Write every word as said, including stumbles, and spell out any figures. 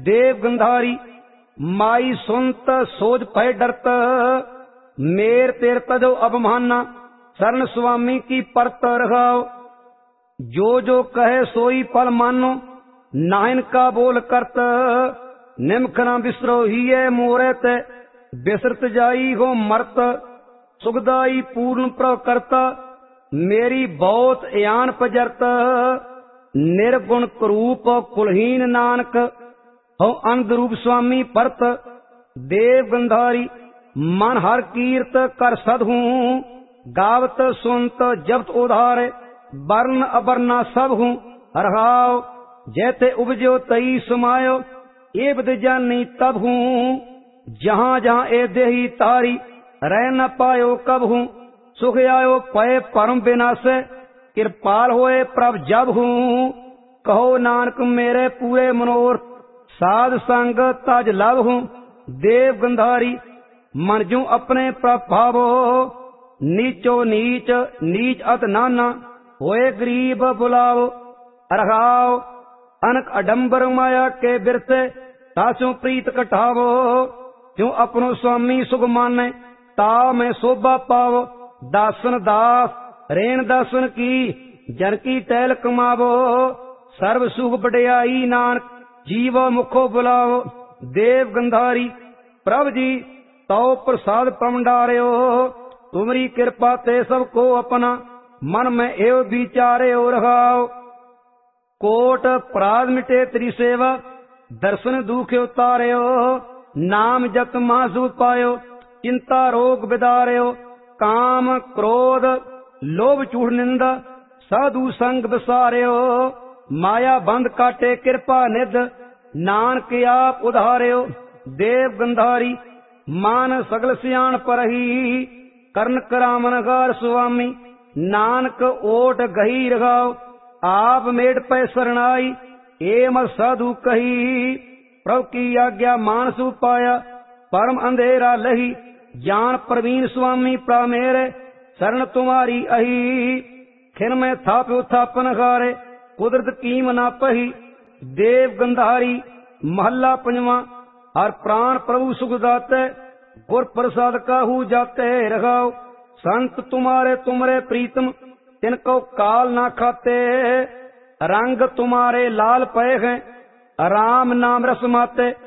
देव गंधारी माई सुनत सोच भय डरत, मेर तेर तजो अबमाना शरण स्वामी की परत रखाओ। जो जो कहे सोई फल मानो नाहिन का बोल करत, निमख न बिसरो ही मोरे ते बिसरत जाई हो मरत। सुखदाई पूर्ण प्रभ करता मेरी बहुत यान पजरत, निर्गुण करूप कुलहीन नानक हो अंध रूप स्वामी परत। देव गंधारी मन हर कीर्त कर सदहूं, गावत सुनत जपत उधार वर्ण अबरना सब हूँ। हरहाव जैते उपजो तई समायो, ये बद जानी तब हूँ। जहाँ जहाँ ए देही तारी रह न पायो कब हूँ। सुख आयो पय परम विनाशे, कृपाल होए प्रभ जब हूँ। कहो नानक मेरे पूरे मनोर, साध संग तज लभ हूँ। देव गंधारी मन जू अपने प्रभावो, नीचो नीच नीच अत नाना होए गरीब बुलाओ। अरहाओ अनक अडम्बर माया के बिरसे, तासु प्रीत कटावो। जो अपनो स्वामी सुख माने, ता में शोभा पावो। दासन दास रेण दासन की, जन की टैल कमावो। सर्व सुख बढ़ियाई नानक जीव मुखो बुलाओ। देव गंधारी प्रभ जी तो प्रसाद प्रमंडार्यो, तुमरी कृपा ते सबको अपना मन में एव विचारे और रखाओ। कोट अपराध मिटे तेरी सेवा, दर्शन दुख उतार्यो। नाम जत मासु पायो, चिंता रोग बिदार्यो। काम क्रोध लोभ चूड़ निंदा, साधु संग बसार्यो। माया बंद काटे कृपा निध, नानक आप उधार्यो। देव गंधारी मान सगल सियाण परही, कर्ण करामन गार स्वामी नानक ओट गही रखाओ। आप मेड पै शरणाई, एम साधु कही। प्रभु की आज्ञा मानसु पाया, परम अंधेरा लही। जान प्रवीण स्वामी प्रामेरे, शरण तुम्हारी अही। खिन में थाप्यो थापन गारे, कुदरत कीम ना पही। देव गंधारी महला पंजवा। हर प्राण प्रभु सुख दाते, गुर प्रसाद काहू जाते रखाओ। संत तुम्हारे तुमरे प्रीतम, तिनको काल ना खाते। रंग तुम्हारे लाल पय हैं, राम नाम रस माते।